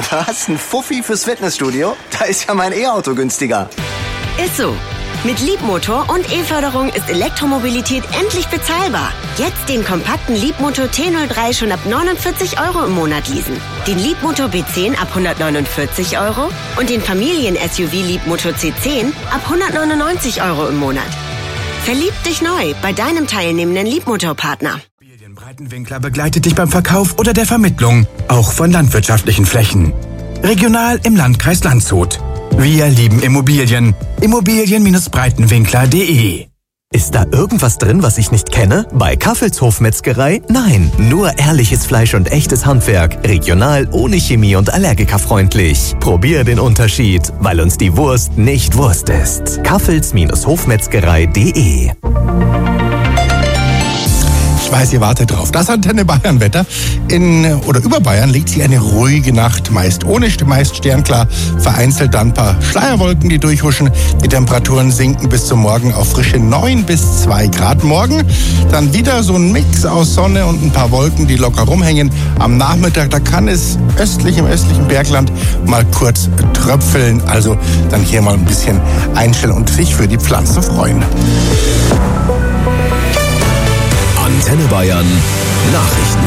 Was? Ein Fuffi fürs Fitnessstudio? Da ist ja mein E-Auto günstiger. Ist so. Mit Leapmotor und E-Förderung ist Elektromobilität endlich bezahlbar. Jetzt den kompakten Leapmotor T03 schon ab 49 € im Monat leasen. Den Leapmotor B10 ab 149 € und den Familien-SUV Leapmotor C10 ab 199 € im Monat. Verlieb dich neu bei deinem teilnehmenden Leapmotor-Partner. Breitenwinkler begleitet dich beim Verkauf oder der Vermittlung, auch von landwirtschaftlichen Flächen. Regional im Landkreis Landshut. Wir lieben Immobilien. Immobilien-breitenwinkler.de. Ist da irgendwas drin, was ich nicht kenne? Bei Kaffels Hofmetzgerei? Nein, nur ehrliches Fleisch und echtes Handwerk. Regional, ohne Chemie und allergikerfreundlich. Probier den Unterschied, weil uns die Wurst nicht Wurst ist. Kaffels-Hofmetzgerei.de. Ich weiß, ihr wartet drauf. Das Antenne Bayern Wetter. Über Bayern liegt sich eine ruhige Nacht. Meist sternklar. Vereinzelt dann ein paar Schleierwolken, die durchhuschen. Die Temperaturen sinken bis zum Morgen auf frische 9 bis 2 Grad. Morgen dann wieder so ein Mix aus Sonne und ein paar Wolken, die locker rumhängen. Am Nachmittag, da kann es im östlichen Bergland mal kurz tröpfeln. Also dann hier mal ein bisschen einstellen und sich für die Pflanzen freuen. Antenne Bayern Nachrichten.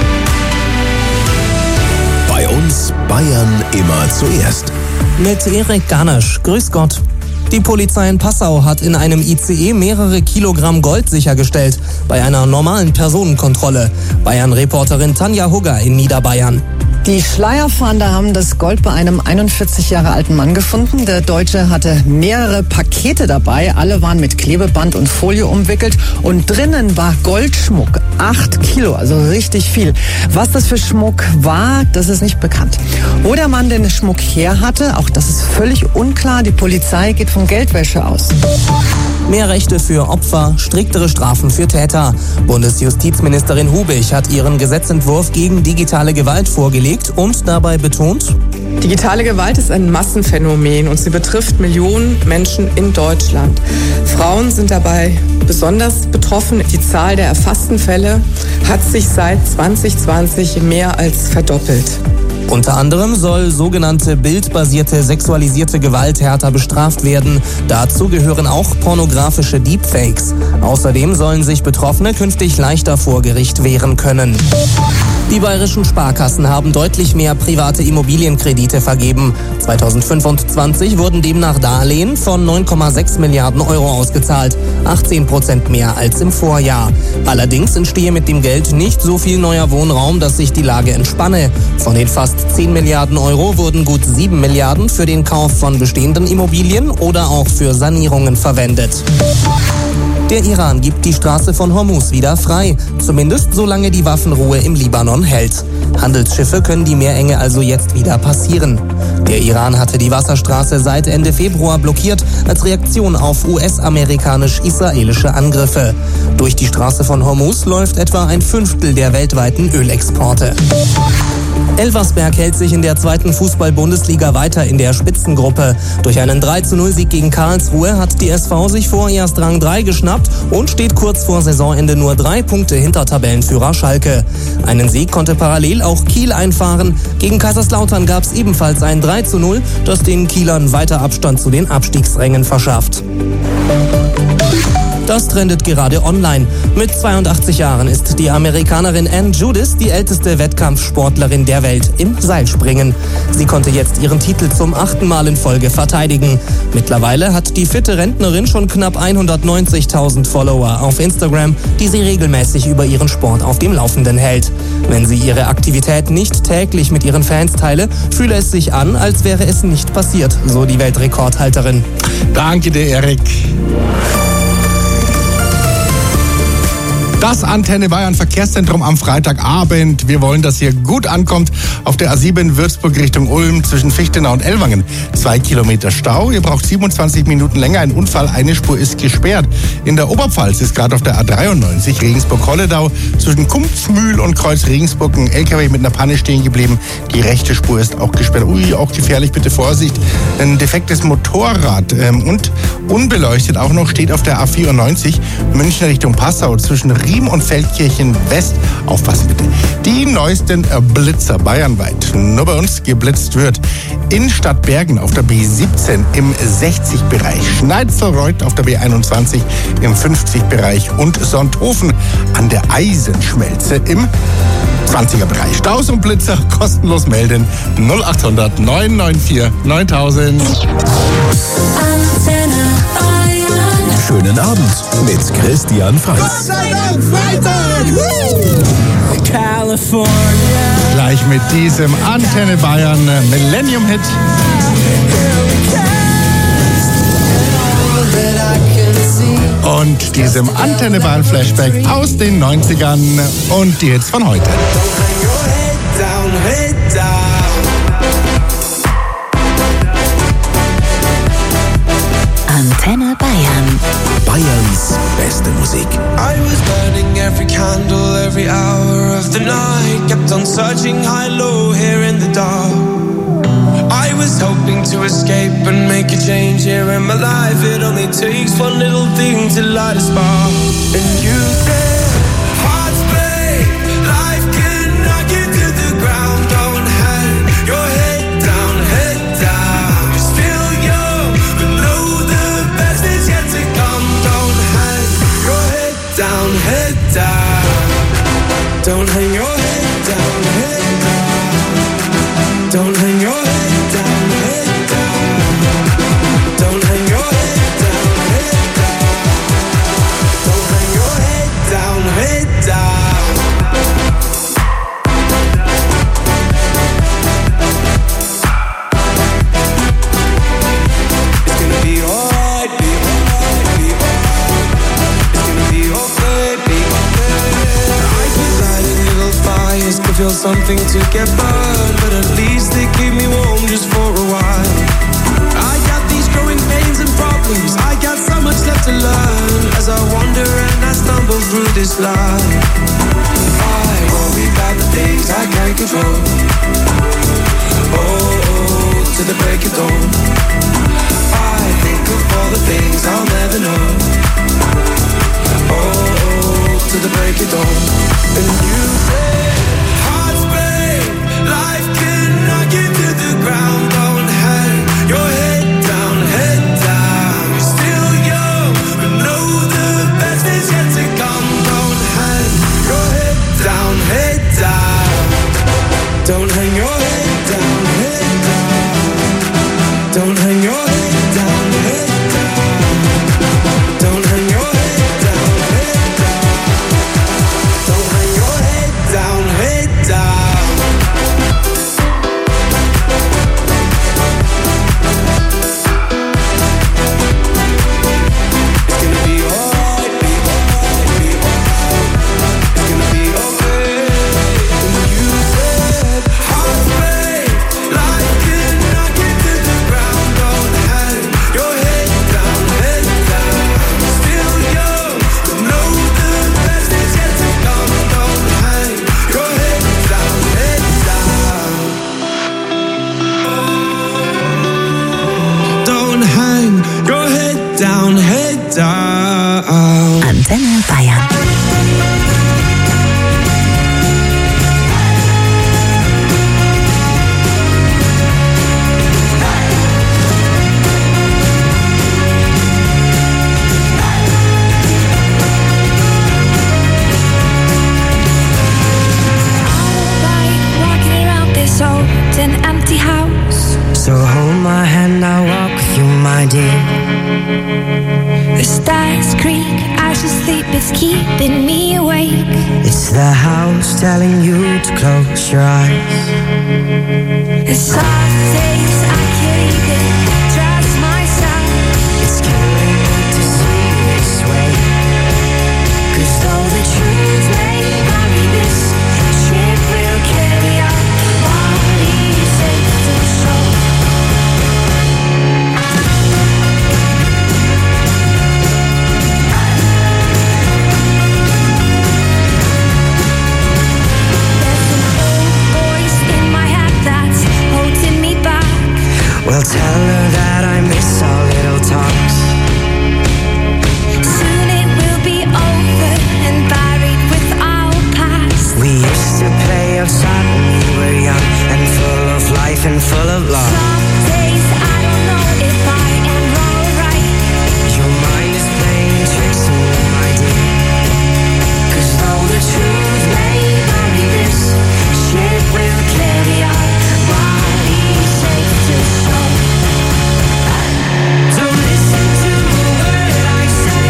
Bei uns Bayern immer zuerst. Mit Erik Garnasch. Grüß Gott. Die Polizei in Passau hat in einem ICE mehrere Kilogramm Gold sichergestellt bei einer normalen Personenkontrolle. Bayern-Reporterin Tanja Hugger in Niederbayern. Die Schleierfahnder haben das Gold bei einem 41 Jahre alten Mann gefunden. Der Deutsche hatte mehrere Pakete dabei. Alle waren mit Klebeband und Folie umwickelt. Und drinnen war Goldschmuck. 8 Kilo, also richtig viel. Was das für Schmuck war, das ist nicht bekannt. Wo der Mann den Schmuck her hatte, auch das ist völlig unklar. Die Polizei geht von Geldwäsche aus. Mehr Rechte für Opfer, striktere Strafen für Täter. Bundesjustizministerin Hubich hat ihren Gesetzentwurf gegen digitale Gewalt vorgelegt und dabei betont: Digitale Gewalt ist ein Massenphänomen und sie betrifft Millionen Menschen in Deutschland. Frauen sind dabei besonders betroffen. Die Zahl der erfassten Fälle hat sich seit 2020 mehr als verdoppelt. Unter anderem soll sogenannte bildbasierte sexualisierte Gewalt härter bestraft werden. Dazu gehören auch pornografische Deepfakes. Außerdem sollen sich Betroffene künftig leichter vor Gericht wehren können. Die bayerischen Sparkassen haben deutlich mehr private Immobilienkredite vergeben. 2025 wurden demnach Darlehen von 9,6 Milliarden Euro ausgezahlt, 18% mehr als im Vorjahr. Allerdings entstehe mit dem Geld nicht so viel neuer Wohnraum, dass sich die Lage entspanne. Von den fast 10 Milliarden Euro wurden gut 7 Milliarden für den Kauf von bestehenden Immobilien oder auch für Sanierungen verwendet. Der Iran gibt die Straße von Hormuz wieder frei, zumindest solange die Waffenruhe im Libanon hält. Handelsschiffe können die Meerenge also jetzt wieder passieren. Der Iran hatte die Wasserstraße seit Ende Februar blockiert, als Reaktion auf US-amerikanisch-israelische Angriffe. Durch die Straße von Hormuz läuft etwa ein Fünftel der weltweiten Ölexporte. Elversberg hält sich in der 2. Fußball-Bundesliga weiter in der Spitzengruppe. Durch einen 3:0-Sieg gegen Karlsruhe hat die SV sich vorerst Rang 3 geschnappt und steht kurz vor Saisonende nur 3 Punkte hinter Tabellenführer Schalke. Einen Sieg konnte parallel auch Kiel einfahren. Gegen Kaiserslautern gab es ebenfalls ein 3:0, das den Kielern weiter Abstand zu den Abstiegsrängen verschafft. Das trendet gerade online. Mit 82 Jahren ist die Amerikanerin Ann Judith die älteste Wettkampfsportlerin der Welt im Seilspringen. Sie konnte jetzt ihren Titel zum 8. Mal in Folge verteidigen. Mittlerweile hat die fitte Rentnerin schon knapp 190.000 Follower auf Instagram, die sie regelmäßig über ihren Sport auf dem Laufenden hält. Wenn sie ihre Aktivität nicht täglich mit ihren Fans teile, fühle es sich an, als wäre es nicht passiert, so die Weltrekordhalterin. Danke dir, Erik. Das Antenne Bayern Verkehrszentrum am Freitagabend. Wir wollen, dass hier gut ankommt. Auf der A7 Würzburg Richtung Ulm zwischen Fichtenau und Ellwangen. 2 Kilometer Stau. Ihr braucht 27 Minuten länger. Ein Unfall, eine Spur ist gesperrt. In der Oberpfalz ist gerade auf der A93 Regensburg-Holledau zwischen Kumpfmühl und Kreuz Regensburg ein LKW mit einer Panne stehen geblieben. Die rechte Spur ist auch gesperrt. Ui, auch gefährlich, bitte Vorsicht. Ein defektes Motorrad und unbeleuchtet auch noch steht auf der A94 München Richtung Passau zwischen Riem und Feldkirchen West. Aufpassen bitte. Die neuesten Blitzer bayernweit. Nur bei uns geblitzt wird. In Stadtbergen auf der B17 im 60-Bereich. Schneidselreuth auf der B21 im 50-Bereich. Und Sonthofen an der Eisenschmelze im 20er-Bereich. Staus und Blitzer kostenlos melden. 0800 994 9000. Schönen Abend mit Christian Franz. Gleich mit diesem Antenne Bayern Millennium-Hit. Und diesem Antenne Bayern Flashback aus den 90ern und die Hits von heute. Antenne Bayern. Bayerns beste Musik. I was burning every candle, every hour of the night. Kept on searching high, low, here in the dark. I was hoping to escape and make a change here in my life. It only takes one little thing to light a spark. And you said, hearts break, life can knock you to the ground. Don't hang your head down, head down. You're still young, but know the best is yet to come. Don't hang your head down, head down. Don't hang your head down, head down. Don't hang your head. Feel something to get burned, but at least they keep me warm just for a while. I got these growing pains and problems, I got so much left to learn as I wander and I stumble through this life. I worry about the things I can't control. Oh, to the break of dawn. I think of all the things I'll never know. Oh, to the break of dawn. And you say life can knock you to the ground. Don't hang your head down, head down. You're still young, but know the best is yet to come. Don't hang your head down, head down. Don't hang your head down, head down. Don't hang your head down, head down. Don't hang your head down, head down. Don't hang your head down, head down. Down, head down. Antenne Bayern. Walking around this old and empty house. So hold my hand, I'll walk with you, my dear. The stars creak, I should sleep, it's keeping me awake. It's the house telling you to close your eyes. And some days I can't even trust myself. It's killing me to see you this way. 'Cause though the truth may vary, this ship will carry our bodies safe to shore. Well, tell her that I miss our little talks. Soon it will be over and buried blah blah blah. Some days I don't know if I am wrong or right. Your mind is playing tricks on me, my dear. 'Cause though the truth may vary, this ship will carry our bodies safe to shore. Don't listen to a word I say.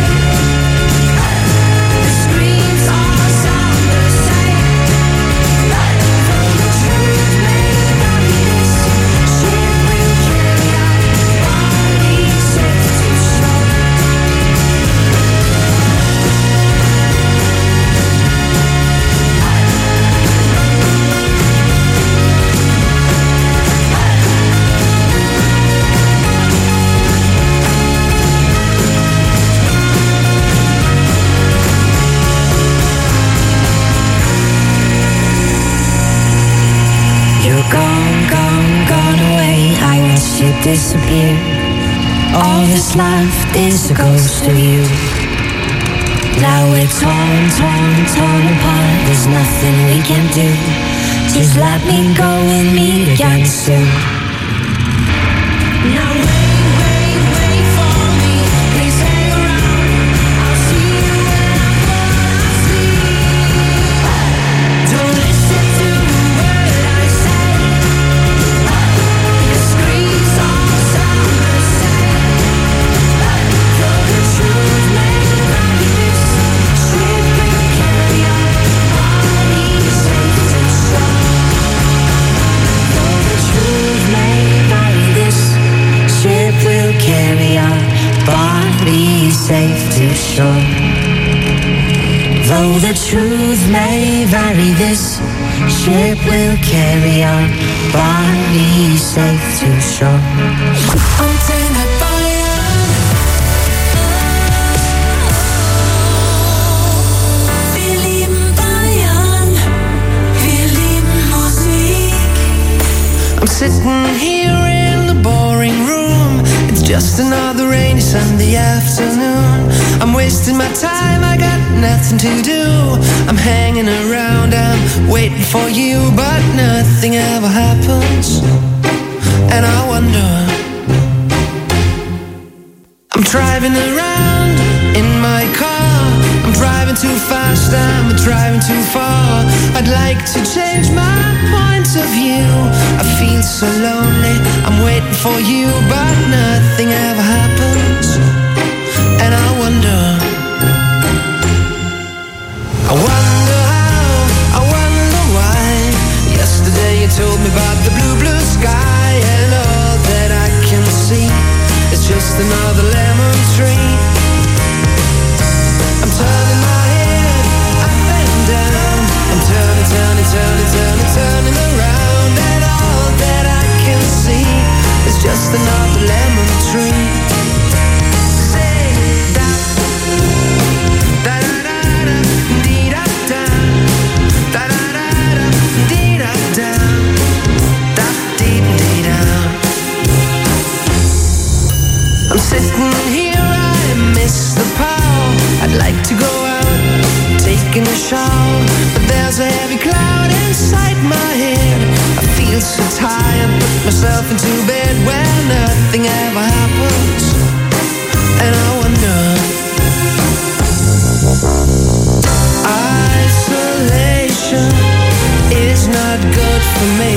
The screams all sound the same. Though the truth may vary, this ship will carry our bodies safe to shore. You're gone, gone, gone away. I watched you disappear. All that's left is a ghost of you. Now we're torn, torn, torn apart. There's nothing we can do. Just let me go and meet again soon. Now wait, wait, wait for me. Please hang around. I'll see you when I'm gone. I'll sleep. Don't listen to a word I say. The screams all sound the same. Though the truth may vary, this ship will carry our bodies safe to shore. Though the truth may vary, this ship will carry our bodies safe to shore. Though the truth may vary, this ship will carry our bodies safe to shore. Antenne Bayern. Wir lieben Bayern. Wir lieben Musik. I'm sitting here in the boring room. It's just another rainy Sunday afternoon. I'm wasting my time, I got nothing to do. I'm hanging around, I'm waiting for you, but nothing ever happens. And I wonder, I'm driving around in my car. I'm driving too fast, I'm driving too far. I'd like to change my point of view. I feel so lonely, I'm waiting for you, but nothing ever happens. And I wonder how, I wonder why. Yesterday you told me about the blue, blue sky, and all that I can see is just another lemon tree. I'm turning my head up and down. I'm turning, turning, turning, turning, turning around, and all that I can see is just another lemon tree. I'm sitting here, I miss the power. I'd like to go out, taking a shower, but there's a heavy cloud inside my head. I feel so tired, put myself into bed where nothing ever happens. And I wonder, isolation is not good for me.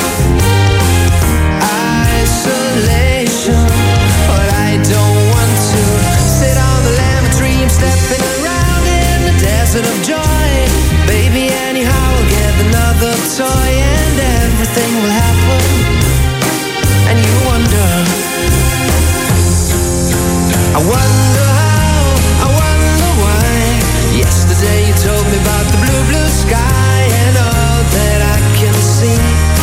Isolation, but I don't want to sit on the lemon tree. I'm stepping around in the desert of joy. Baby, anyhow, I'll get another toy and everything will happen. And you wonder, I wonder how, I wonder why. Yesterday you told me about the blue, blue sky, and all that I can see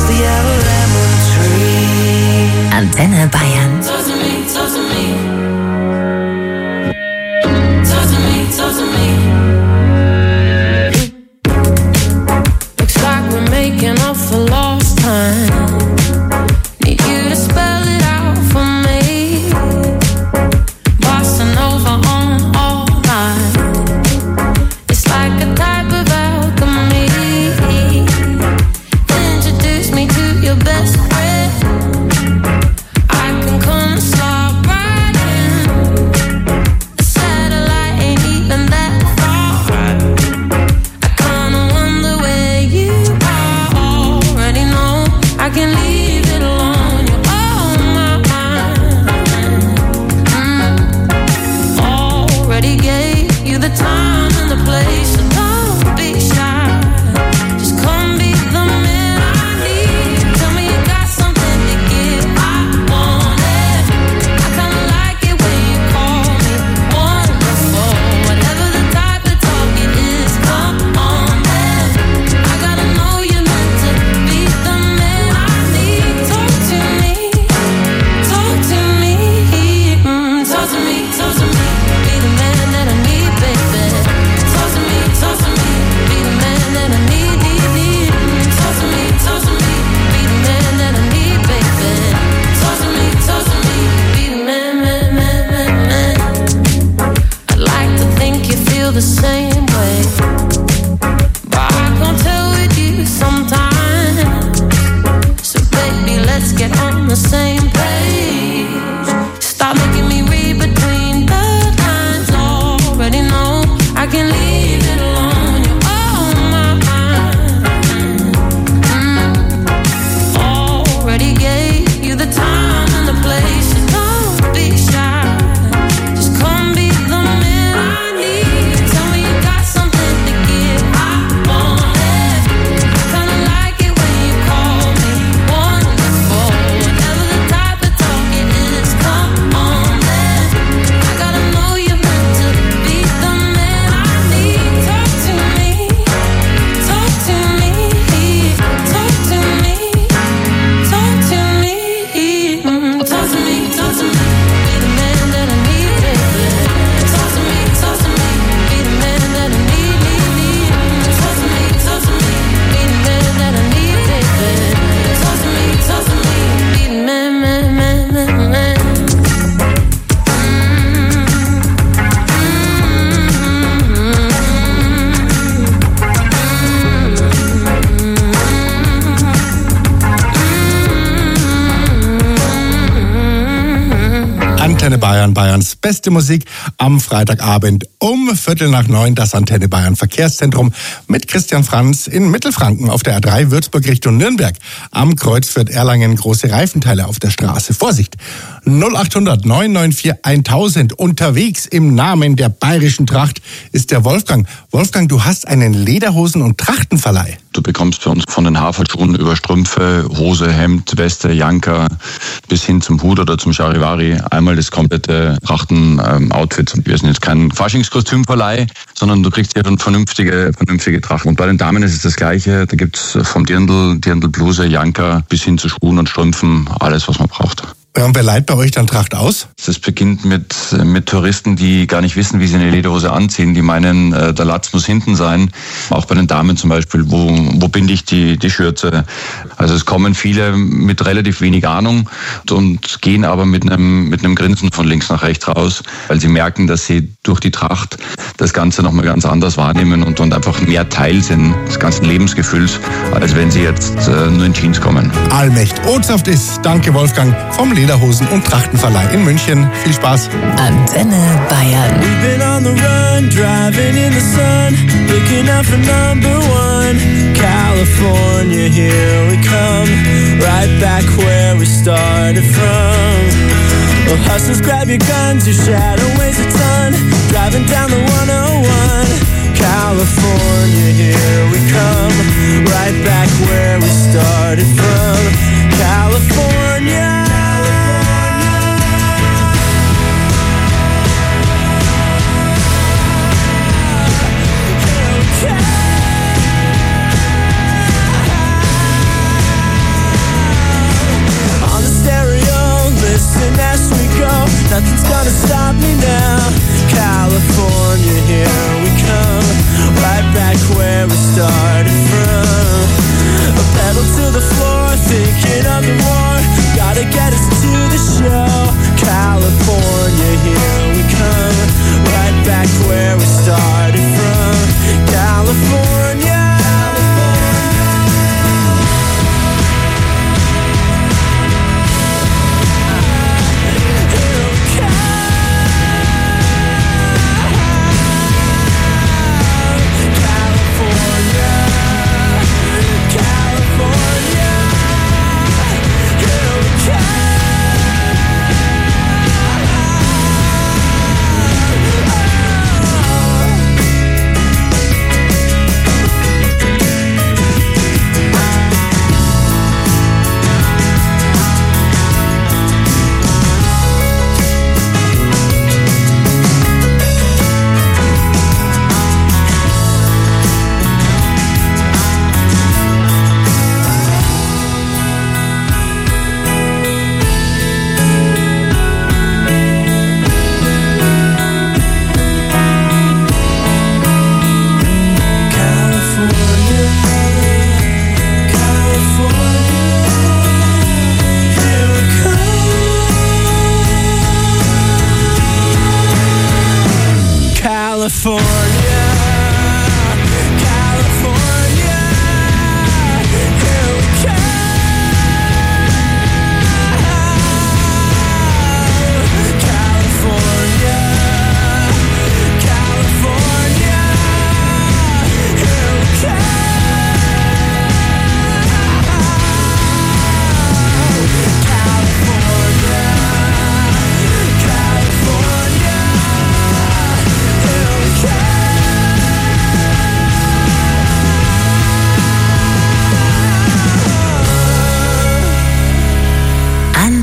the yellow lemon tree. Antenne Bayern. Talk to me, talk to me. Talk to me, talk to me. Looks like we're making up for lost time. Need you to spell it out for me. Bossa Nova on all night. It's like a type of alchemy. Introduce me to your best friend. I can come and slide right in. A satellite ain't even that far. I kinda wonder where you are. Already know I can leave it alone. You're on my mind. Already gave you the time and the place, so don't be shy. Just come be the man I need. Tell me you got something to give. I want it. I kinda like it when you call me wonderful. Whatever the type of talk it is, come on, man. I gotta know you're meant to be the man I need. Talk to me, talk to me, talk to me, talk to me. Be the man that I need, baby. Talk to me, be the man that I need, need. Talk to me, be the man that I need, baby. Talk to me, be the man, man, man, man, man. I'd like to think you feel the same way, but I can't tell with you sometimes. So baby, let's get on the same page. Stop making me read between the lines. Already know I can leave it alone. You're on my mind. Already gave you the time and the place. So don't be shy. Just come be the man I need. Tell me you got something to give. I want it. I kinda like it when you call me wonderful. Whatever the type of talk it is, come on, man. I gotta know you're meant to be the man I need. Talk to me, talk to me, talk to me, talk to me, talk to me, talk to me. Be the man that I need, baby. Talk to me, be the man that I need, need. Talk to me, be the man that I need, baby. Talk to me, be the man, man, man, man, man. Antenne Bayern, Bayerns beste Musik am Freitagabend um 8:45, das Antenne Bayern Verkehrszentrum mit Christian Franz in Mittelfranken auf der A3 Würzburg Richtung Nürnberg. Am Kreuz Fürth-Erlangen große Reifenteile auf der Straße. Vorsicht! 0800 994 1000 unterwegs im Namen der bayerischen Tracht ist der Wolfgang. Wolfgang, du hast einen Lederhosen- und Trachtenverleih. Du bekommst bei uns von den Haferschuhen über Strümpfe, Hose, Hemd, Weste, Janker bis hin zum Hut oder zum Charivari einmal das komplette Trachten-Outfit. Wir sind jetzt kein Faschingskostümverleih, sondern du kriegst hier eine vernünftige Tracht. Und bei den Damen ist es das Gleiche. Da gibt's vom Dirndl-Bluse, Janker bis hin zu Schuhen und Strümpfen alles, was man braucht. Und wer leiht bei euch dann Tracht aus? Das beginnt mit Touristen, die gar nicht wissen, wie sie eine Lederhose anziehen. Die meinen, der Latz muss hinten sein. Auch bei den Damen zum Beispiel, wo binde ich die Schürze? Also es kommen viele mit relativ wenig Ahnung und gehen aber mit einem Grinsen von links nach rechts raus, weil sie merken, dass sie durch die Tracht das Ganze nochmal ganz anders wahrnehmen und einfach mehr Teil sind des ganzen Lebensgefühls, als wenn sie jetzt nur in Jeans kommen. Allmächt Ohtsaft ist. Danke Wolfgang vom Lederhosen- und Trachtenverleih in München. Viel Spaß. Antenne Bayern. We've been on the run, driving in the sun, looking out for number one. California, here we come, right back where we started from. Well, hustlers, grab your guns, your shadow weighs a ton, driving down the 101. California, here we come, right back where we started from. California.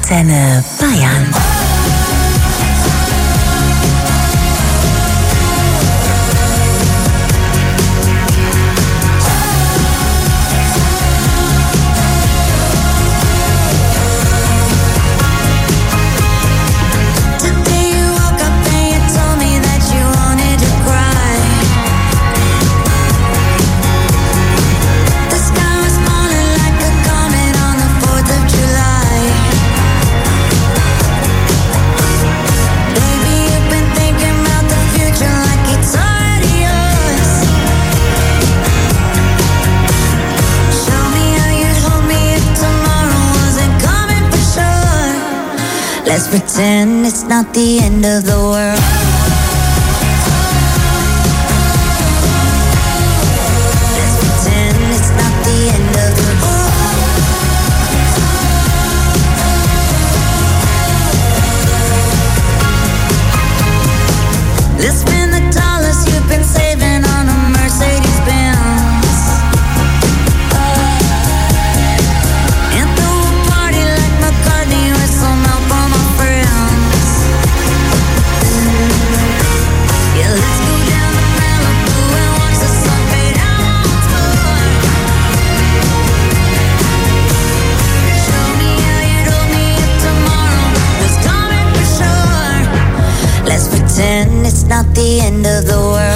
Antenne Bayern. Let's pretend it's not the end of the world. Let's pretend it's not the end of the world. Let's spend the dollars you've been saving on a Mercedes-Benz. Pretend it's not the end of the world.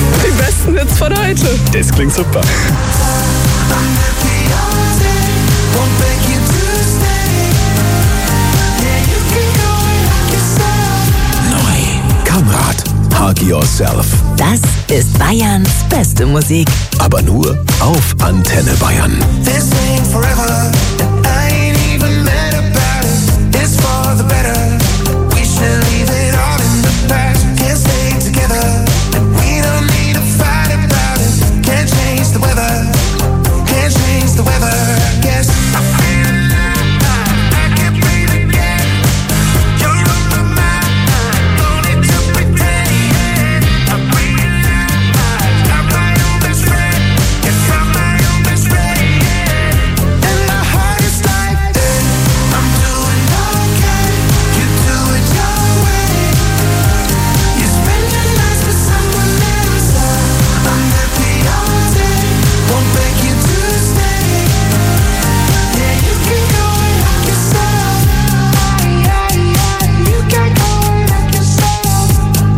Die besten Hits von heute. Das klingt super. Kamrad, Hug Yourself. Das ist Bayerns beste Musik. Aber nur auf Antenne Bayern. This ain't forever, and I ain't even mad about it. It's for the better. We should leave it all in the past. Can't stay together, and we don't need to fight about it. Can't change the weather, can't change the weather. I guess I feel alive, I can breathe again. You're on my mind, don't need to pretend. I realize I'm my own best friend. Yes, I'm my own best friend. And my heart is like this. I'm doing okay. You do it your way. You spend your nights with someone else. I'm happy all day. Won't beg you to stay. Yeah, you can go and help yourself. You can go and help yourself.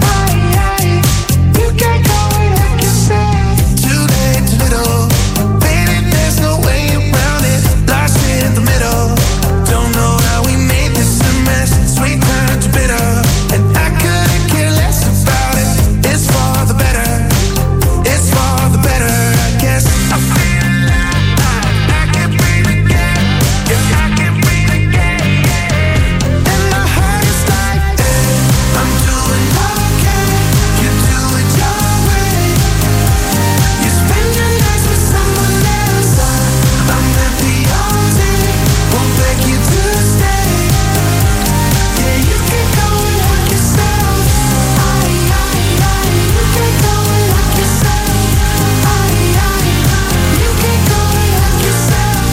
You can go and help yourself. Too late, too little. Baby, there's no way around it. Lost in the middle. Don't know how we made this a mess. Sweet turned to bitter. And I couldn't care less about it. It's for the better. It's for the better, I guess. I feel alive. I can breathe again. Yeah, I can breathe again. And my heart is like this. I'm doing okay. You do it your way. You spend your nights with someone else. I'm happy all day. Won't beg you to stay. Yeah, you can go and help yourself. You can go and help yourself. You can go and help yourself.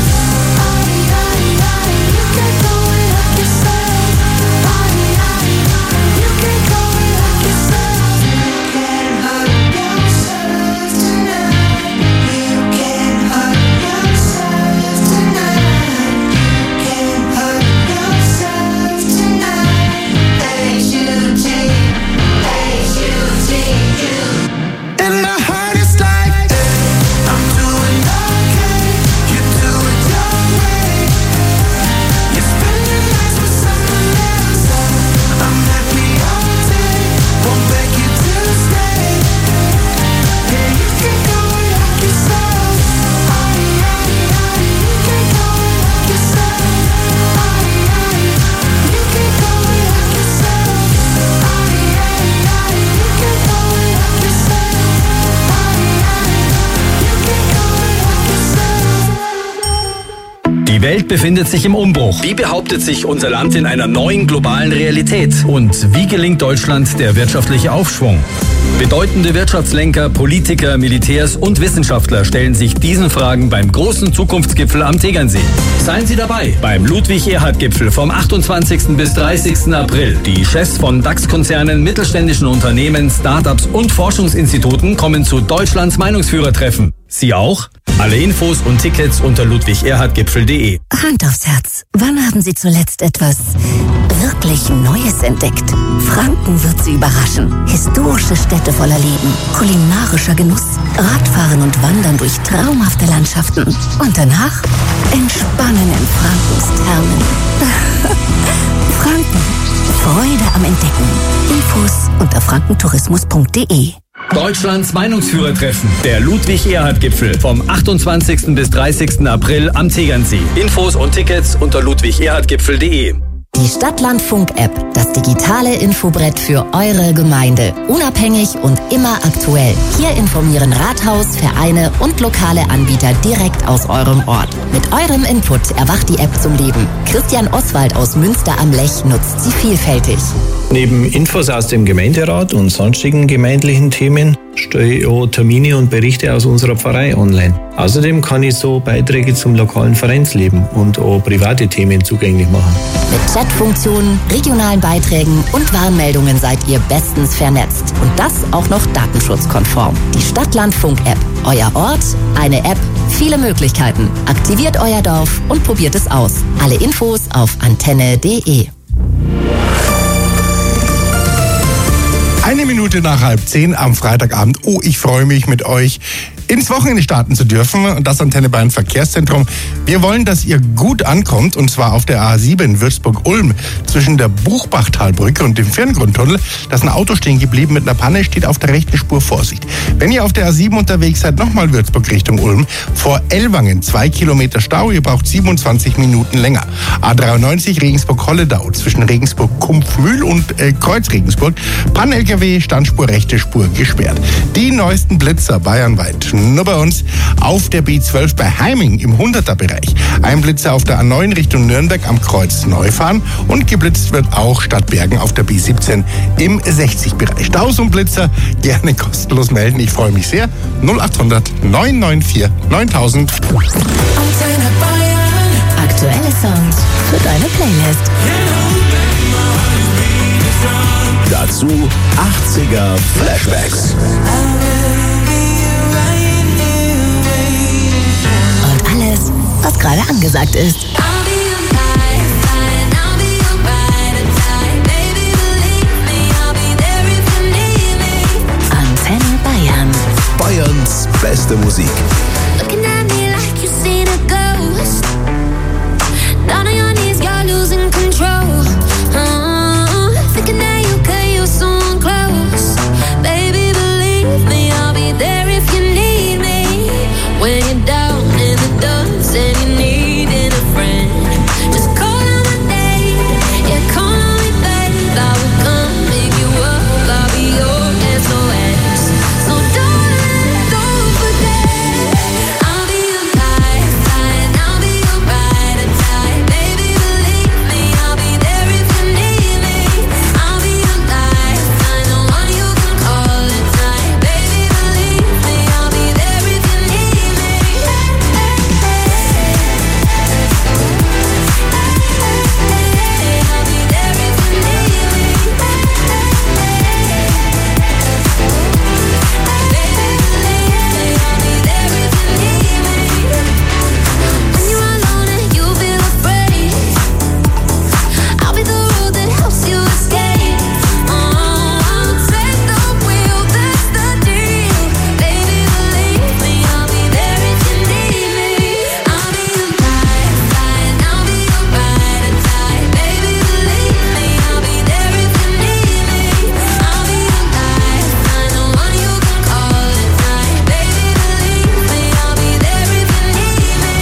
You can go and help yourself. You can go and help yourself. You can hug yourself tonight. You can hug yourself tonight. You can hug yourself tonight. H-U-T, H-U-T, and my heart is like this. I'm doing okay. You do it your way. You spend your nights with someone else. I'm happy all day. Won't beg you to stay. Yeah, you can go and help yourself. You can go and help yourself. You can go and help yourself. You can go and help yourself. Die Welt befindet sich im Umbruch. Wie behauptet sich unser Land in einer neuen globalen Realität? Und wie gelingt Deutschland der wirtschaftliche Aufschwung? Bedeutende Wirtschaftslenker, Politiker, Militärs und Wissenschaftler stellen sich diesen Fragen beim großen Zukunftsgipfel am Tegernsee. Seien Sie dabei beim Ludwig-Erhard-Gipfel vom 28. bis 30. April. Die Chefs von DAX-Konzernen, mittelständischen Unternehmen, Startups und Forschungsinstituten kommen zu Deutschlands Meinungsführertreffen. Sie auch? Alle Infos und Tickets unter ludwigerhardgipfel.de. Hand aufs Herz. Wann haben Sie zuletzt etwas wirklich Neues entdeckt? Franken wird Sie überraschen. Historische Städte voller Leben, kulinarischer Genuss, Radfahren und Wandern durch traumhafte Landschaften. Und danach entspannen in Frankens Thermen. Franken. Freude am Entdecken. Infos unter frankentourismus.de. Deutschlands Meinungsführertreffen, der Ludwig-Erhard-Gipfel vom 28. bis 30. April am Tegernsee. Infos und Tickets unter ludwigerhardgipfel.de. Die Stadtlandfunk-App, das digitale Infobrett für eure Gemeinde. Unabhängig und immer aktuell. Hier informieren Rathaus, Vereine und lokale Anbieter direkt aus eurem Ort. Mit eurem Input erwacht die App zum Leben. Christian Oswald aus Münster am Lech nutzt sie vielfältig. Neben Infos aus dem Gemeinderat und sonstigen gemeindlichen Themen stelle ich auch Termine und Berichte aus unserer Pfarrei online. Außerdem kann ich so Beiträge zum lokalen Vereinsleben und auch private Themen zugänglich machen. Mit Chatfunktionen, regionalen Beiträgen und Warnmeldungen seid ihr bestens vernetzt. Und das auch noch datenschutzkonform. Die Stadtlandfunk-App. Euer Ort, eine App, viele Möglichkeiten. Aktiviert euer Dorf und probiert es aus. Alle Infos auf antenne.de. Eine Minute nach 9:30 am Freitagabend. Oh, ich freue mich, mit euch ins Wochenende starten zu dürfen. Und das Antenne Bayern Verkehrszentrum. Wir wollen, dass ihr gut ankommt. Und zwar auf der A7 Würzburg-Ulm zwischen der Buchbachtalbrücke und dem Ferngrundtunnel. Da ist ein Auto stehen geblieben mit einer Panne, steht auf der rechten Spur. Vorsicht. Wenn ihr auf der A7 unterwegs seid, nochmal Würzburg Richtung Ulm. Vor Ellwangen 2 Kilometer Stau. Ihr braucht 27 Minuten länger. A93 Regensburg-Holledau zwischen Regensburg-Kumpfmühl und Kreuz-Regensburg. Pann-LKW, Standspur, rechte Spur gesperrt. Die neuesten Blitzer bayernweit. Nur bei uns auf der B12 bei Heiming im 100er-Bereich. Ein Blitzer auf der A9 Richtung Nürnberg am Kreuz Neufahren und geblitzt wird auch Stadtbergen auf der B17 im 60-Bereich. Staus und Blitzer gerne kostenlos melden. Ich freue mich sehr. 0800 994 9000. Aktuelle Songs für deine Playlist. Dazu 80er Flashbacks. Und alles, was gerade angesagt ist. Antenne Bayern. Bayerns beste Musik. Looking at me like you seen a ghost. Down on your knees, you're losing control. Thinking that you could use someone close. Baby, believe me, I'll be there if you need me. When you're down in the dumps and you needing a friend, just call on my name. Yeah, call on me, babe. I will come pick you up. I'll be your SOS. So don't forget. I'll be your lifeline. I'll be your ride or die. Baby, believe me, I'll be there if you need me. I'll be your lifeline, the one you can call at night. Baby, believe me, I'll be there if you need me. When you're alone and you feel afraid, I'll be the road that helps you escape. I'll take the wheel, that's the deal. Baby, believe me, I'll be there if you need me. I'll be your lifeline, I'll be your ride or die. Baby, believe me, I'll be there if you need me. I'll be your lifeline, the one you can call at night. Baby, believe me, I'll be there if you need me.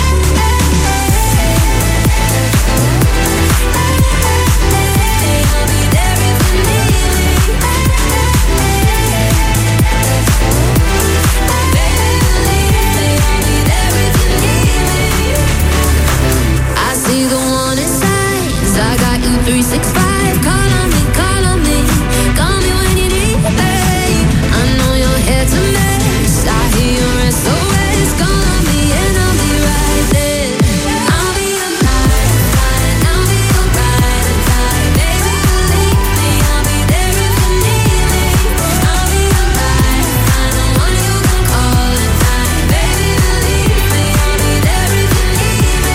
I see the one inside, 'cause I got you 365. Call on me, call on me, call me when you need me. I know your head's a mess, I hear your SOS. Call on me and I'll be right there. I'll be your lifeline, I'll be your ride or die. Baby, believe me, I'll be there if you need me. I'll be your lifeline, the one you can call at night. Baby, believe me, I'll be there if you need me.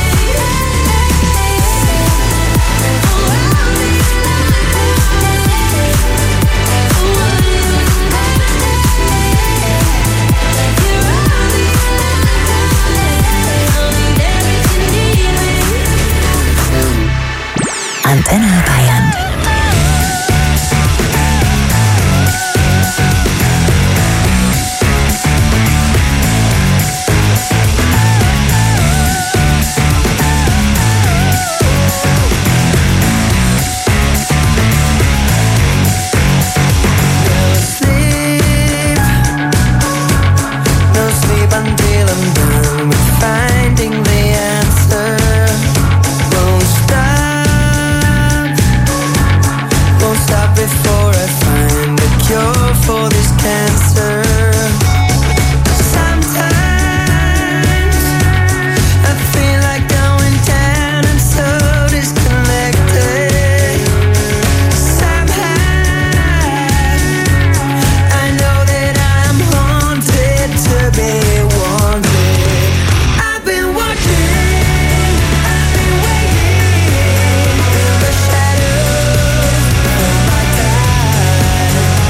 Antenne Bayern. No sleep until I'm done with finding the answer. Won't stop before I find a cure for this cancer. Sometimes I feel like going down and so disconnected. Somehow I know that I'm haunted to be wanted. I've been watching, I've been waiting in the shadows of my time.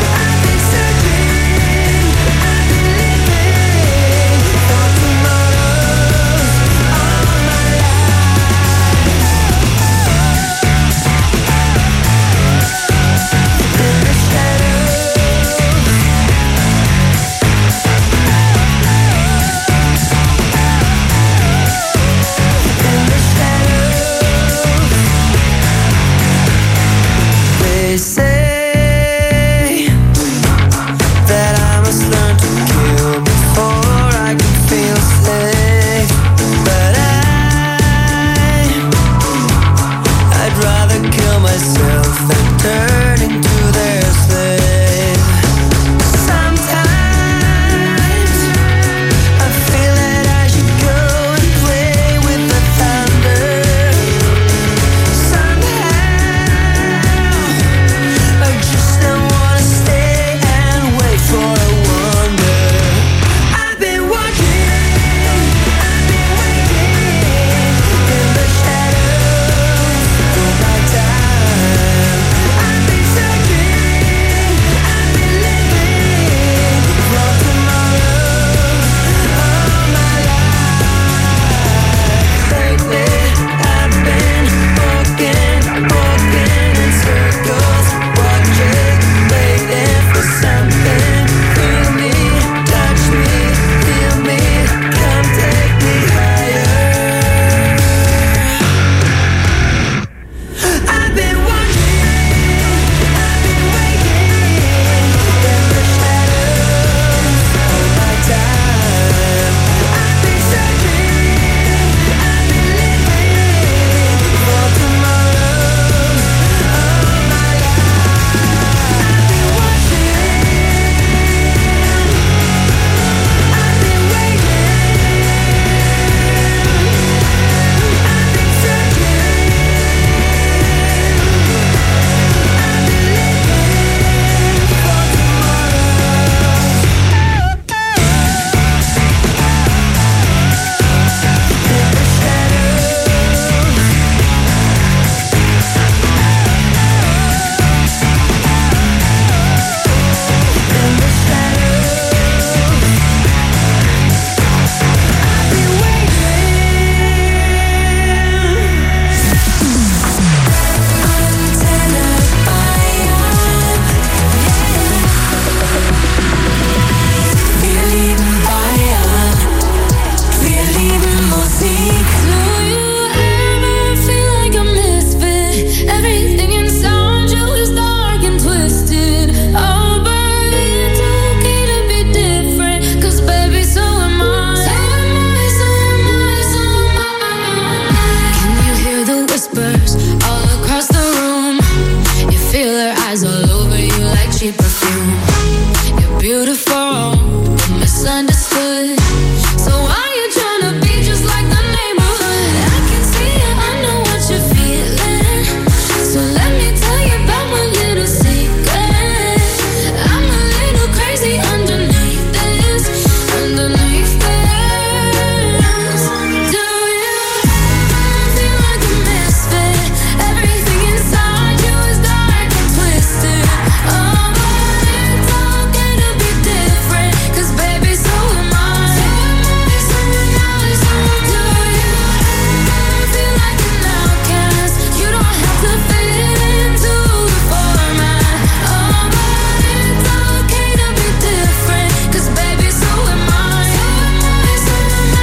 beautiful, misunderstood. So why you tryna be just like the neighborhood? I can see it, I know what you're feeling. So let me tell you about my little secret. I'm a little crazy underneath this, underneath this. Do you feel like a misfit? Everything inside you is dark and twisted. Oh, but it's okay to be different, 'cause baby, so am I. So am I. Do you feel like an outcast? You don't have to fit into the format. Oh, but it's okay to be different, 'cause baby, so am I. So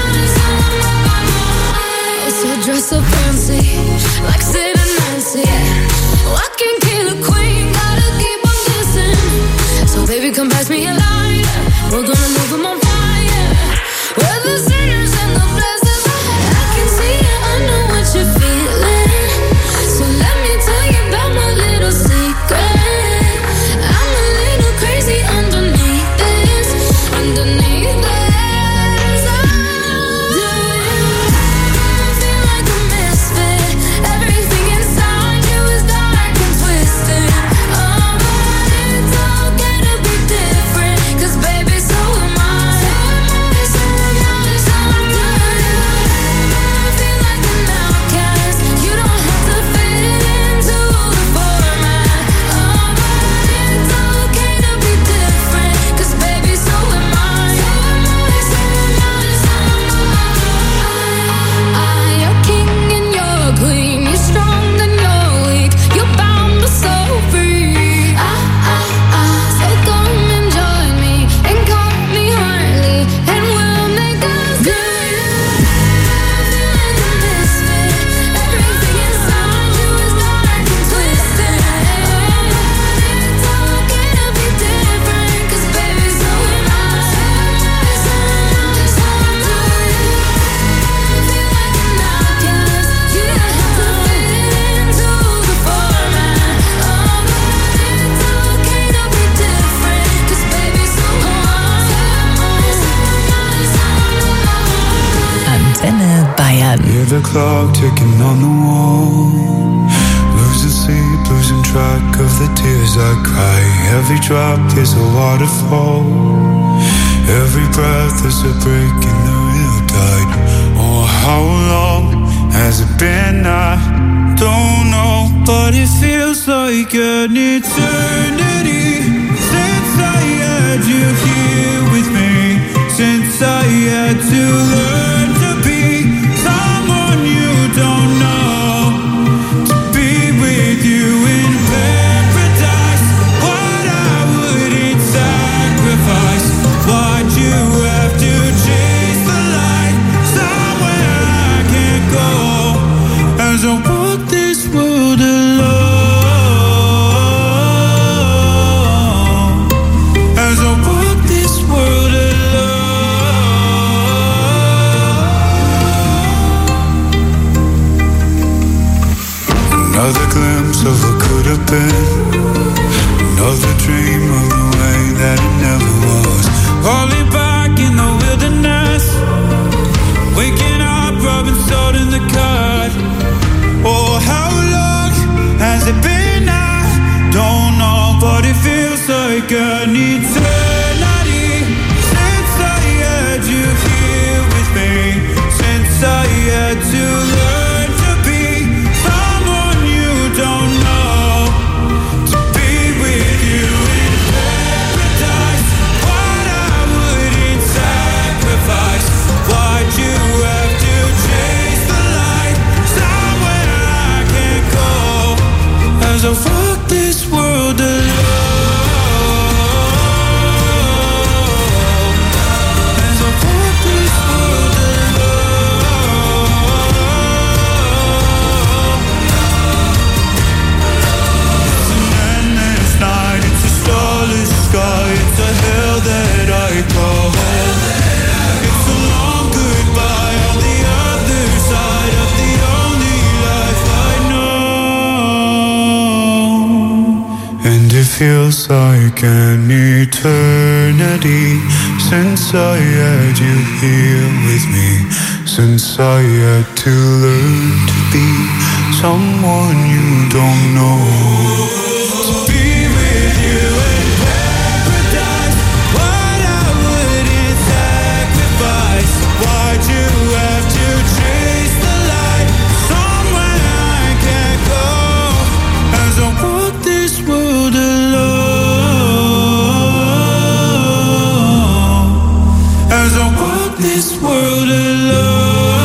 dress up fancy, like Sid and Nancy. I can kill a queen, gotta keep on guessing. So baby, come pass me a lighter. We're gonna leave them on fire. We're the sinners and the blessings. I can see it, I know what you're feeling. So let me tell you about my little secret. I'm a little crazy underneath this, underneath this. Do you feel like a misfit? Everything inside you is dark and twisted. Oh, but it's okay to be different, 'cause baby, so am I. So am I. Do you feel like an outcast? You don't have to fit into the format. Oh, but it's okay to be different, 'cause baby, so am I. You're king and you're queen. You're strong and you're weak. You're bound but so free. So come and join me and call me Harley, and we'll make us good. Feel like a misfit. Everything inside you is dark and twisted. It's okay to be different, 'cause baby, so am I. So do you feel like an outcast? You don't have to fit into the format. Oh, but it's okay to be different, 'cause baby, so am I. Antenne Bayern. Hear the clock ticking on the wall. Losing sleep, losing track of the tears I cry. Every drop is a waterfall. Every breath is a break in the real tide. Oh, how long has it been? I don't know, but it feels like an eternity since I had you here with me. Since I had to learn to be someone you don't know, to be with you in paradise. What I wouldn't sacrifice. Why'd you have to chase the light somewhere I can't go? As I walk this world alone. As I walk this world another glimpse of what could have been. Another dream of the way that it never was. Falling back in the wilderness. Waking up, rubbing salt in the cut. Oh, how long has it been? I don't know, but it feels like an eternity since I had you here with me. Since I had to learn to be someone you don't know, to be with you in paradise. What I wouldn't sacrifice. Why'd you have to chase the light somewhere I can't go? As I walk this world alone. As I walk this world alone. It's an endless night, it's a starless sky, it's a hell that I call home. It's a long goodbye on the other side of the only life I know. And it feels like an eternity since I had you here with me, since I had to learn to be someone you don't know. To be with you in paradise, what I wouldn't sacrifice. Why'd you have to chase the light somewhere I can't go? As I walk this world alone, as I walk this world alone.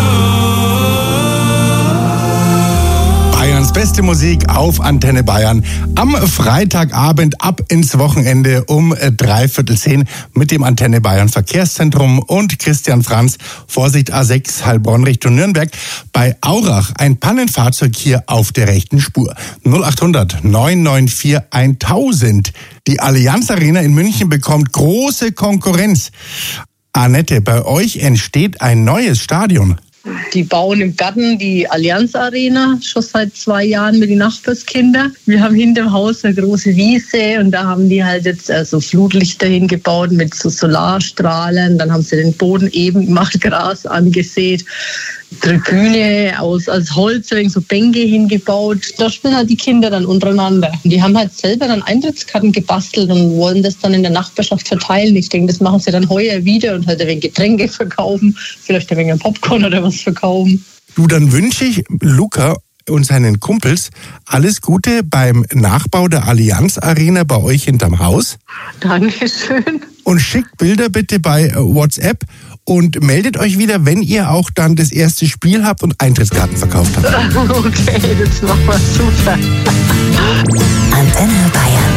Bayerns beste Musik auf Antenne Bayern. Am Freitagabend ab ins Wochenende um 9:45 mit dem Antenne Bayern Verkehrszentrum und Christian Franz. Vorsicht A6 Heilbronn Richtung Nürnberg. Bei Aurach ein Pannenfahrzeug hier auf der rechten Spur. 0800 994 1000. Die Allianz Arena in München bekommt große Konkurrenz. Annette, bei euch entsteht ein neues Stadion. Die bauen im Garten die Allianz Arena schon seit 2 Jahren mit den Nachbarskindern. Wir haben hinterm Haus eine große Wiese und da haben die halt jetzt so Flutlichter hingebaut mit so Solarstrahlen. Dann haben sie den Boden eben gemacht, Gras angesät, Tribüne aus Holz, so Bänke hingebaut. Da spielen halt die Kinder dann untereinander. Die haben halt selber dann Eintrittskarten gebastelt und wollen das dann in der Nachbarschaft verteilen. Ich denke, das machen sie dann heuer wieder und halt ein wenig Getränke verkaufen, vielleicht ein wenig Popcorn oder was verkaufen. Du, dann wünsche ich Luca und seinen Kumpels alles Gute beim Nachbau der Allianz Arena bei euch hinterm Haus. Dankeschön. Und schickt Bilder bitte bei WhatsApp und meldet euch wieder, wenn ihr auch dann das erste Spiel habt und Eintrittskarten verkauft habt. Okay, das machen wir super. Antenne Bayern.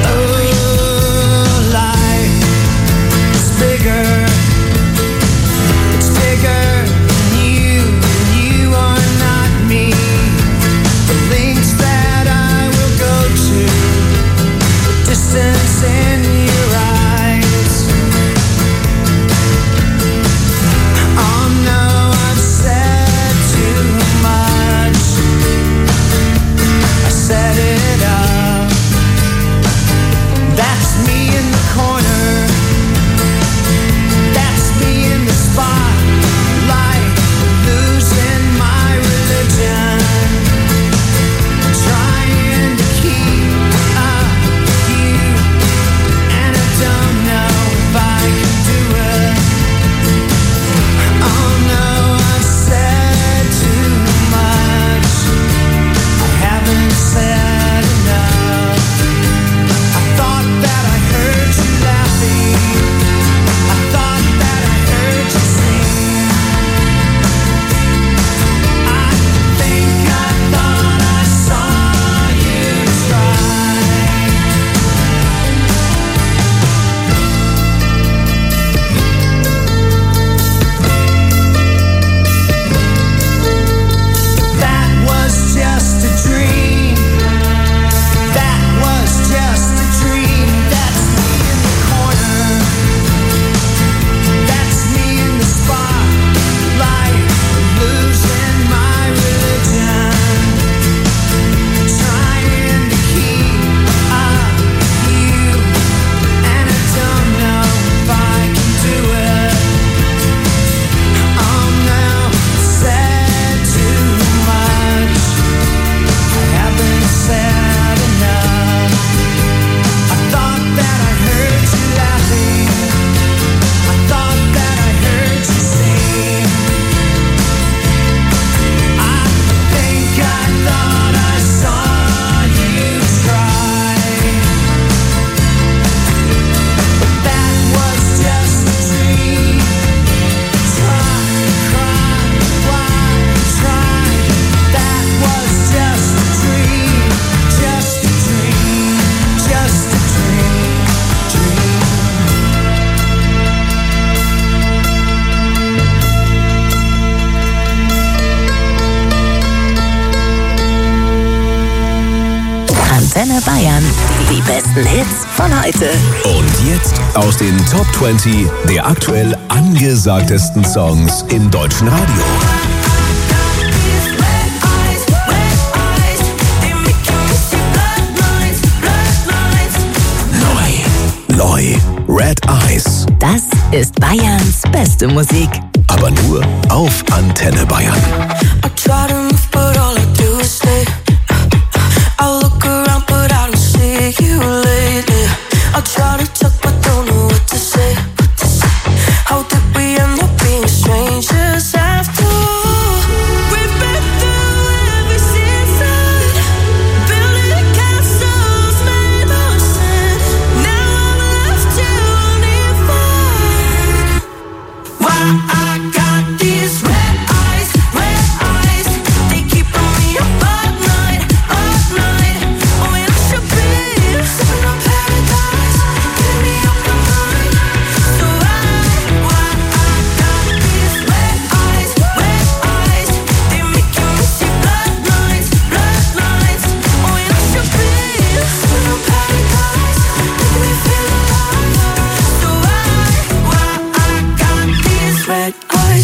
Distance in your eyes. Oh no, I've said too much. I set it up. That's me in the corner. That's me in the spotlight, losing my religion, trying to keep up. Antenne Bayern. Die besten Hits von heute. Und jetzt aus den Top 20 der aktuell angesagtesten Songs im deutschen Radio. Neu. Red Eyes. Das ist Bayerns beste Musik. Aber nur auf Antenne Bayern. I try to move, but all I do is stay. I look around, but I don't see you lately. I try to talk, but don't know what to say. How did we end up being strangers after all? We've been through every season, building castles made of sand. Now I'm left to only find why I got these red eyes, they keep on me up all night, oh and I should be sipping on paradise, get me up the mind, so why I got these red eyes, they making me see blood lines, oh and I should be sipping on paradise, make me feel alive, so why I got these red eyes.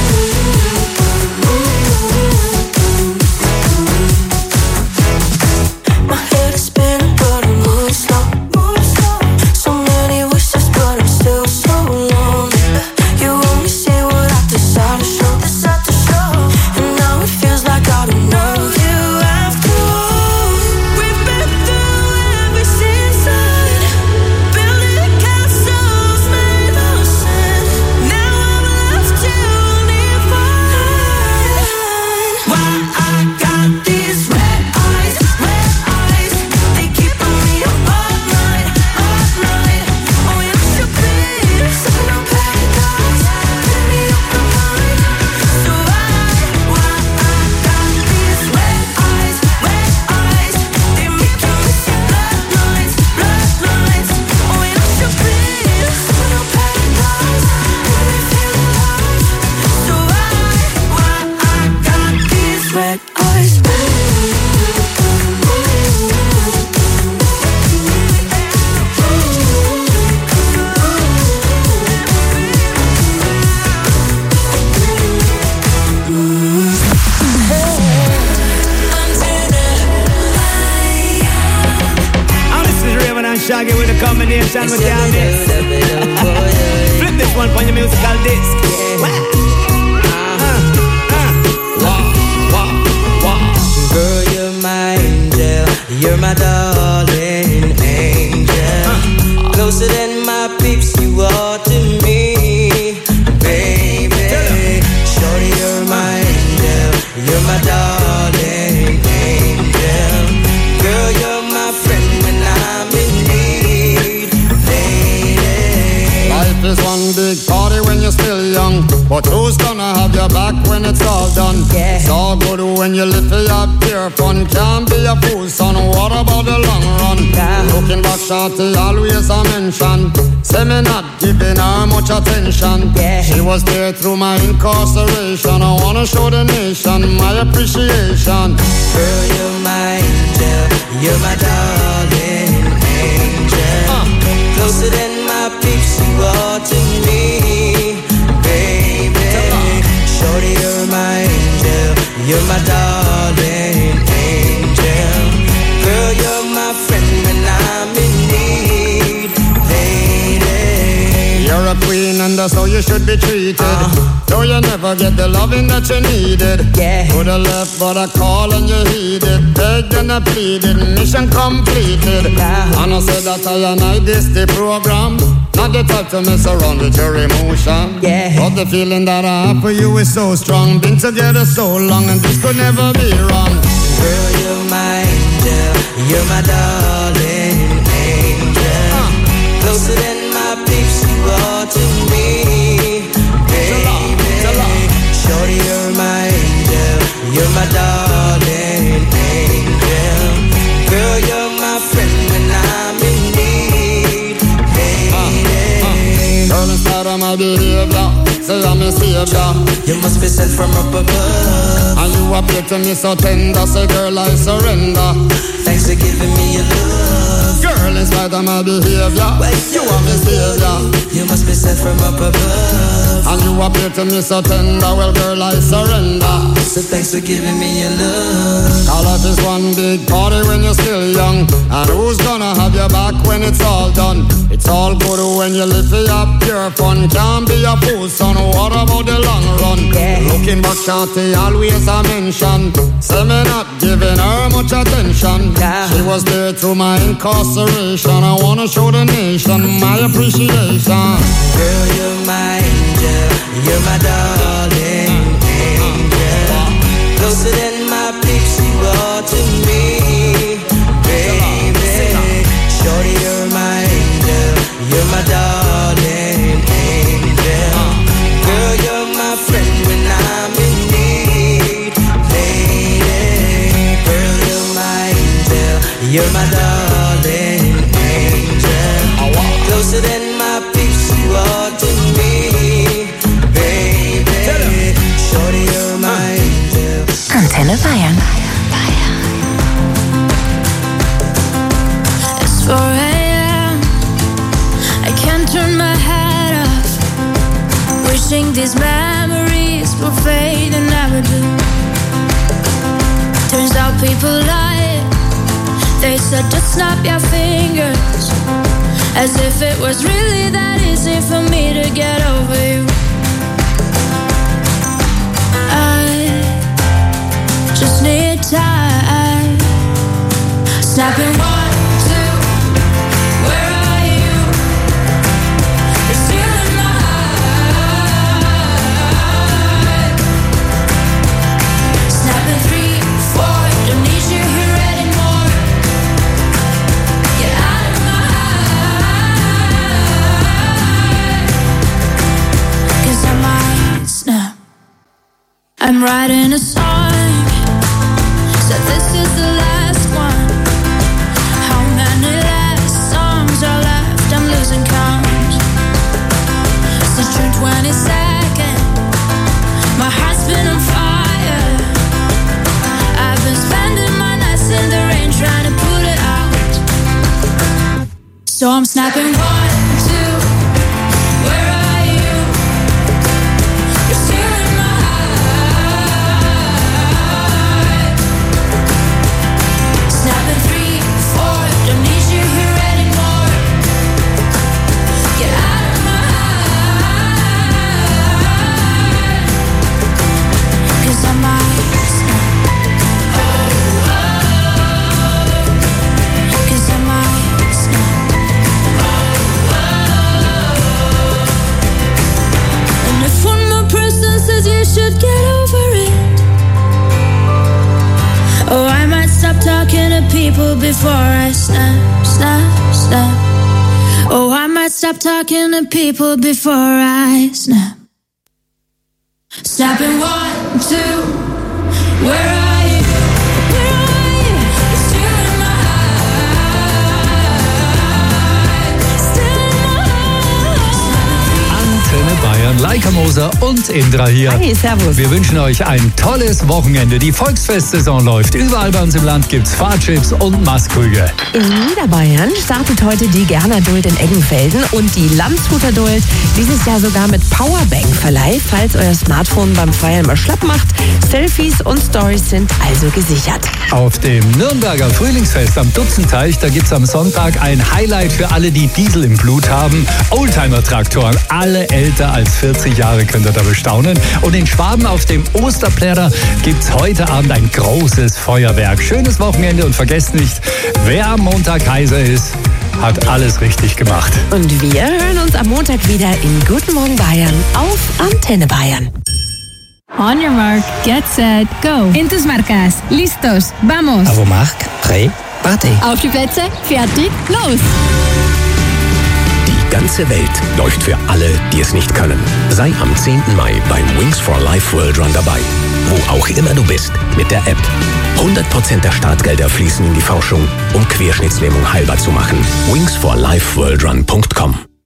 My head is spinning, but I'm moving slow. So many wishes, but I'm still so lonely. You only see what I decide to show. And now it feels like I don't know you after all. We've been through every season, building castles made of sand. Now I'm left to only find why I got these red eyes, they keep on me up all night, oh and I should be sipping on paradise, get me up the mind, so why I got these red eyes, they making me see blood lines, oh and I should be sipping on paradise, make me feel alive, so why I got these red eyes. This is Raven and Shaggy with a combination with y'all this. Flip this one on your musical disc. Girl, you're my angel, you're my darling angel. Closer than my peeps, you are to me, baby. Shorty, you're my angel, you're my darling angel. Girl, you're my friend when I'm in need, lady. Life is one big party when you're still young, but who's gonna have your back when it's all done? It's all good when you live for your pure fun. Can't be a fool, son, what about the long run? Looking back, shorty, always a mention. Say me not giving her much attention. She was there through my incarceration. I wanna show the nation my appreciation. Girl, you're my angel, you're my darling angel. Closer than my peeps, you are to me, baby. Shorty, you're my angel, you're my darling angel. Girl, you're my friend when I'm in need, lady. You're a queen and that's how you should be treated. Though you never get the loving that you needed. Coulda left but I call and you heeded. Begged and I pleaded, mission completed. And I said that I this the program. Not the type to mess around with your emotion. But the feeling that I have for you is so strong. Been together so long and this could never be wrong. Girl, you're my angel, you're my darling angel. Closer than my peeps, you are to me, baby. Shorty, you're my angel, you're my darling angel. Girl, you're my friend when I'm in need, lady. Girl, instead of my behavior, say I'm a savior. You must be sent from up above, and you appear to me so tender. Say, girl, I surrender. Thanks for giving me your love. Girl, in spite of my behavior, you are my savior. You must be sent from up above, And you appear to me so tender, well girl I surrender. So thanks for giving me your love. Our life is one big party when you're still young. And who's gonna have your back when it's all done? It's all good when you live for your pure fun. Can't be a fool, son, what about the long run? Looking back, Shanti always a mention. Say me not giving her much attention. She was there through my incarceration. I wanna show the nation my appreciation. Girl, you're my angel. You're my darling angel. Closer than my peeps, you are to me, baby. Shorty, you're my angel. You're my darling angel. Girl, you're my friend when I'm in need, lady. Girl, you're my angel. You're my darling angel. Closer than my peeps, you are to me, baby. Shorty, you're my angel. Antenne Bayern. It's 4 a.m. I can't turn my head off. Wishing these memories will fade and never do. Turns out people lie. They said just snap your fingers, as if it was really that easy for me to get over you. I just need time. Snapping 1, 2, where are you? You're still in my heart. Snapping 3, 4, don't need you here anymore. Get out of my heart. 'Cause I might snap. I'm writing a song. Said this is the last one. How many last songs are left? I'm losing count. Since June 22nd, my heart's been on fire. I've been spending my nights in the rain trying to put it out. So I'm snapping 1, 2. Where are you? You're still in my heart. Snapping 3, 4. Don't need you here anymore. Get out of my heart. 'Cause I might snap. Oh, oh. 'Cause I might snap. Oh, oh. And if one more person says you should get over it, oh, I might stop talking to people before I snap, snap, snap. Oh, I might stop talking to people before I snap. Snapping 1, 2, where are you? Where are you? You're still in my heart. Still in my heart. Antenne Bayern, Leica Moser und Indra hier. Hi, servus. Wir wünschen euch ein tolles Wochenende. Die Volksfestsaison läuft. Überall bei uns im Land gibt's Fahrchips und Maßkrüge. In Niederbayern startet heute die Gerner Duld in Eggenfelden und die Landshuter Duld dieses Jahr sogar mit Powerbank-Verleih, falls euer Smartphone beim Feiern mal schlapp macht. Selfies und Stories sind also gesichert. Auf dem Nürnberger Frühlingsfest am Dutzenteich, da gibt's am Sonntag ein Highlight für alle, die Diesel im Blut haben. Oldtimer-Traktoren, alle älter als 40 Jahre könnt ihr da bestaunen. Und in Schwaben auf dem Osterplätter gibt's heute Abend ein großes Feuerwerk. Schönes Wochenende und vergesst nicht, wer am Montag Kaiser ist, hat alles richtig gemacht. Und wir hören uns am Montag wieder in Guten Morgen Bayern auf Antenne Bayern. On your mark, get set, go. En tus marcas, listos, vamos. A vos marques, prêt, partez. Auf die Plätze, fertig, los. Die ganze Welt läuft für alle, die es nicht können. Sei am 10. Mai beim Wings for Life World Run dabei. Wo auch immer du bist, mit der App. 100% der Startgelder fließen in die Forschung, um Querschnittslähmung heilbar zu machen. wingsforlifeworldrun.com